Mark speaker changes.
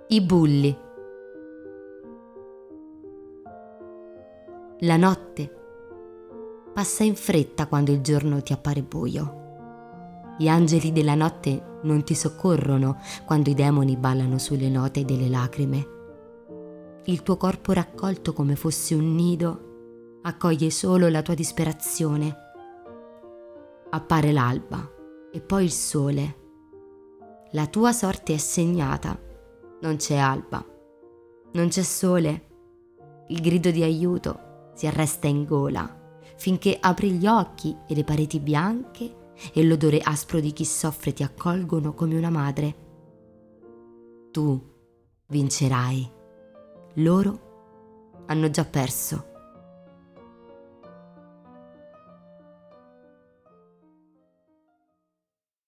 Speaker 1: I bulli. La notte passa in fretta quando il giorno ti appare buio. Gli angeli della notte non ti soccorrono quando i demoni ballano sulle note delle lacrime. Il tuo corpo raccolto come fosse un nido accoglie solo la tua disperazione. Appare l'alba e poi il sole. La tua sorte è segnata. Non c'è alba, non c'è sole. Il grido di aiuto si arresta in gola finché apri gli occhi e le pareti bianche e l'odore aspro di chi soffre ti accolgono come una madre. Tu vincerai. Loro hanno già perso.